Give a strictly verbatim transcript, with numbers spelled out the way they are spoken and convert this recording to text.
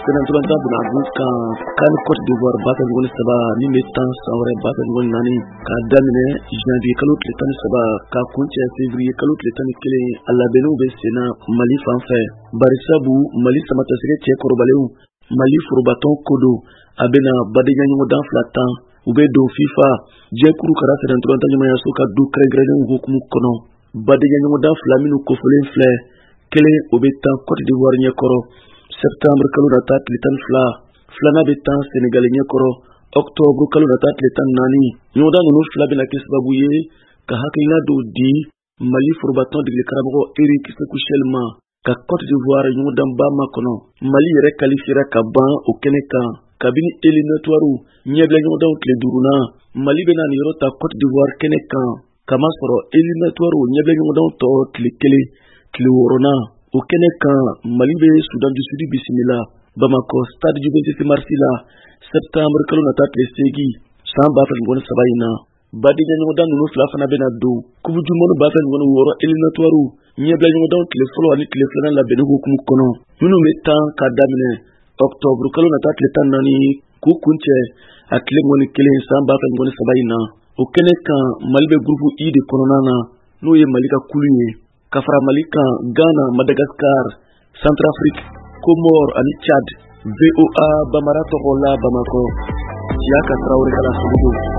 senantulanta buna abuka kan Cote d'Ivoire bata ngoni saba ni metan sawre bata ngoni nani ka damine janvier kalo tletan saba ka kunche février kalo tletan kele alla benu be sena Mali fanfe barisabu Mali samata sege che korbaleu Mali furbaton kodo abena badenya nyumo dan flatan ube do FIFA je kuru kara senantulanta nyuma yaso ka du kregre ngukumu kono badenya nyumo dan flaminu kofolen fle kele obetan Cote d'Ivoire nyekoro septembre kalo data tlitan fla flana betan Sénégal nyekoro octobre kalo data tlitan nani nyoda nunu fla bena kesbabuye ka hakina do di Mali furbaton digle karabo Eric Sekushelma ka Cote d'Ivoire nyoda mbama kono Mali yere qualifiera ka ban o keneka kabini éliminatoire nyebla nyoda tle duruna Mali bena ni rota Cote d'Ivoire keneka kama soro éliminatoire nyebla nyoda to tle kele tle worona au Keneka, Mali be Soudan du Sud bisimila Bamako stade du vingt-six mars la septembre kalo nata tlesegi san bafel ngone sabayina badi nyango dan no flafana benado kubuju mono bafel ngone woro éliminatoire nyebla nyango dan tlefolo ani tleflana la benugo kum kono nunu meta kadamine octobre kalo nata tletan nani ku kunche atle ngone kele san bafel ngone sabayina au Keneka Mali be groupe I de kononana no ye Malika kuluye Kafra Malika, Ghana, Madagascar, Centrafrique, Comores, ani Tchad, V O A, Bamarato Rola, Bamako, Siaka Traoré Kala Soudou.